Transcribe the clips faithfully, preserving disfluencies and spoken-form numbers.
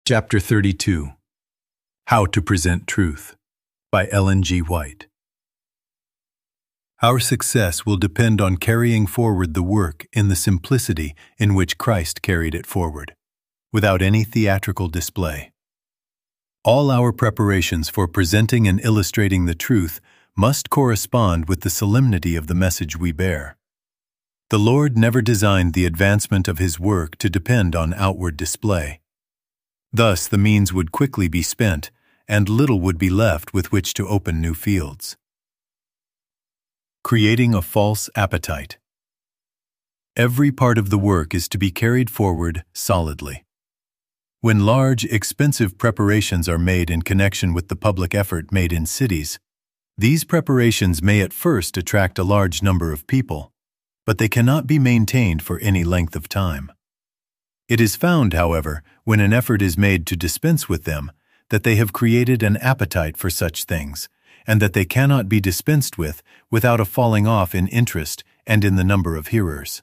Chapter thirty-two. How to Present Truth by Ellen G. White. Our success will depend on carrying forward the work in the simplicity in which Christ carried it forward, without any theatrical display. All our preparations for presenting and illustrating the truth must correspond with the solemnity of the message we bear. The Lord never designed the advancement of His work to depend on outward display. Thus, the means would quickly be spent, and little would be left with which to open new fields. Creating a false appetite. Every part of the work is to be carried forward solidly. When large, expensive preparations are made in connection with the public effort made in cities, these preparations may at first attract a large number of people, but they cannot be maintained for any length of time. It is found, however, when an effort is made to dispense with them, that they have created an appetite for such things, and that they cannot be dispensed with without a falling off in interest and in the number of hearers.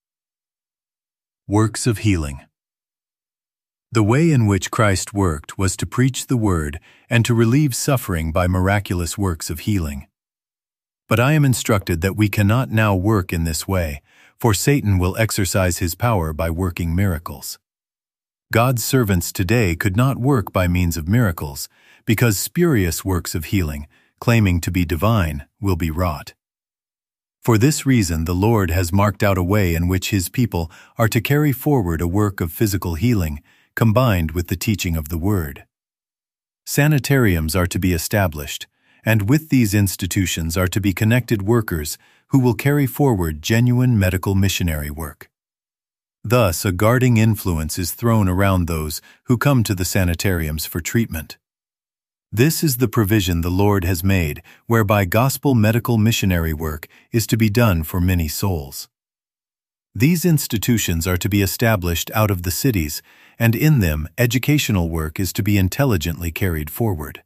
Works of healing. The way in which Christ worked was to preach the word and to relieve suffering by miraculous works of healing. But I am instructed that we cannot now work in this way, for Satan will exercise his power by working miracles. God's servants today could not work by means of miracles, because spurious works of healing, claiming to be divine, will be wrought. For this reason, the Lord has marked out a way in which His people are to carry forward a work of physical healing, combined with the teaching of the Word. Sanitariums are to be established, and with these institutions are to be connected workers who will carry forward genuine medical missionary work. Thus, a guarding influence is thrown around those who come to the sanitariums for treatment. This is the provision the Lord has made, whereby gospel medical missionary work is to be done for many souls. These institutions are to be established out of the cities, and in them educational work is to be intelligently carried forward.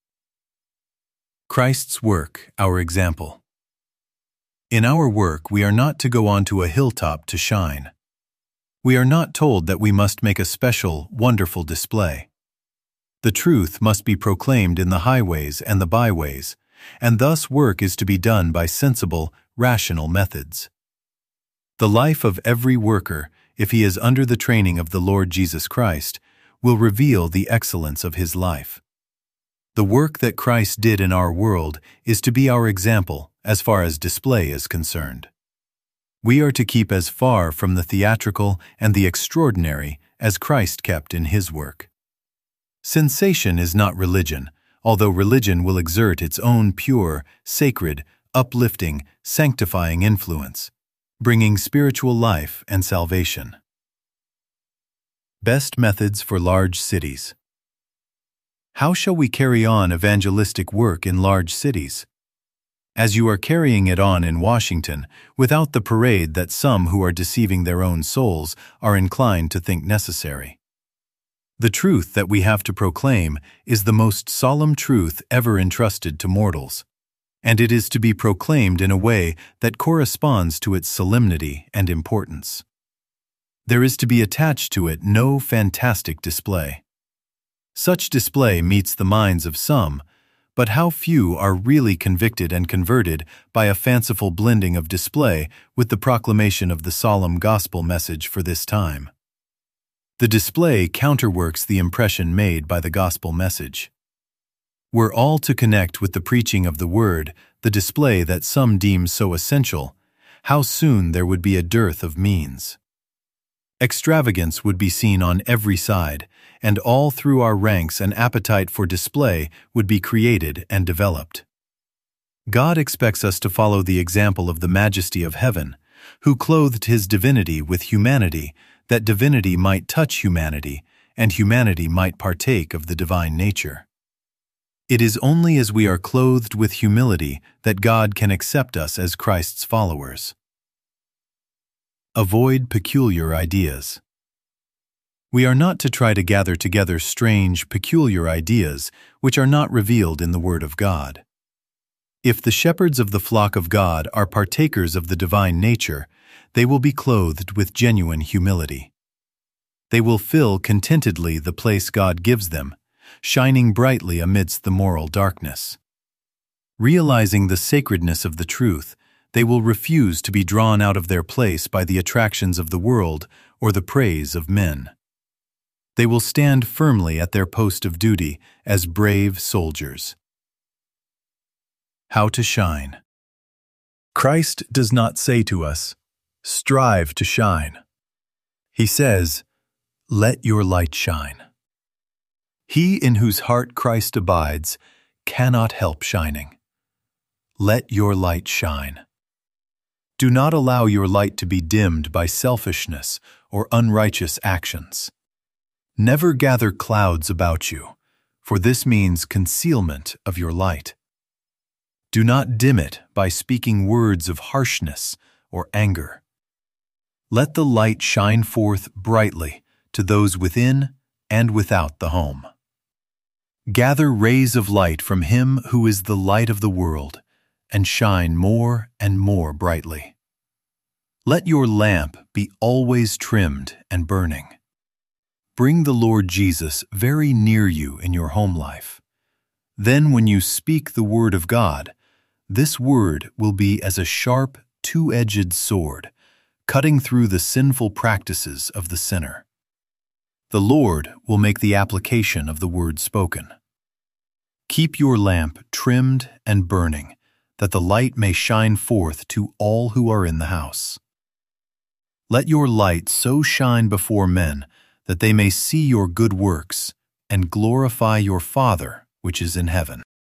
Christ's work, our example. In our work, we are not to go onto a hilltop to shine. We are not told that we must make a special, wonderful display. The truth must be proclaimed in the highways and the byways, and thus work is to be done by sensible, rational methods. The life of every worker, if he is under the training of the Lord Jesus Christ, will reveal the excellence of his life. The work that Christ did in our world is to be our example as far as display is concerned. We are to keep as far from the theatrical and the extraordinary as Christ kept in His work. Sensation is not religion, although religion will exert its own pure, sacred, uplifting, sanctifying influence, bringing spiritual life and salvation. Best methods for large cities. How shall we carry on evangelistic work in large cities? As you are carrying it on in Washington, without the parade that some who are deceiving their own souls are inclined to think necessary. The truth that we have to proclaim is the most solemn truth ever entrusted to mortals, and it is to be proclaimed in a way that corresponds to its solemnity and importance. There is to be attached to it no fantastic display. Such display meets the minds of some, but how few are really convicted and converted by a fanciful blending of display with the proclamation of the solemn gospel message for this time. The display counterworks the impression made by the gospel message. Were all to connect with the preaching of the word the display that some deem so essential, how soon there would be a dearth of means. Extravagance would be seen on every side, and all through our ranks an appetite for display would be created and developed. God expects us to follow the example of the Majesty of heaven, who clothed His divinity with humanity, that divinity might touch humanity, and humanity might partake of the divine nature. It is only as we are clothed with humility that God can accept us as Christ's followers. Avoid peculiar ideas. We are not to try to gather together strange, peculiar ideas which are not revealed in the Word of God. If the shepherds of the flock of God are partakers of the divine nature, they will be clothed with genuine humility. They will fill contentedly the place God gives them, shining brightly amidst the moral darkness. Realizing the sacredness of the truth, they will refuse to be drawn out of their place by the attractions of the world or the praise of men. They will stand firmly at their post of duty as brave soldiers. How to shine. Christ does not say to us, "Strive to shine." He says, "Let your light shine." He in whose heart Christ abides cannot help shining. Let your light shine. Do not allow your light to be dimmed by selfishness or unrighteous actions. Never gather clouds about you, for this means concealment of your light. Do not dim it by speaking words of harshness or anger. Let the light shine forth brightly to those within and without the home. Gather rays of light from Him who is the light of the world, and shine more and more brightly. Let your lamp be always trimmed and burning. Bring the Lord Jesus very near you in your home life. Then when you speak the word of God, this word will be as a sharp, two-edged sword, cutting through the sinful practices of the sinner. The Lord will make the application of the word spoken. Keep your lamp trimmed and burning, that the light may shine forth to all who are in the house. Let your light so shine before men that they may see your good works and glorify your Father which is in heaven.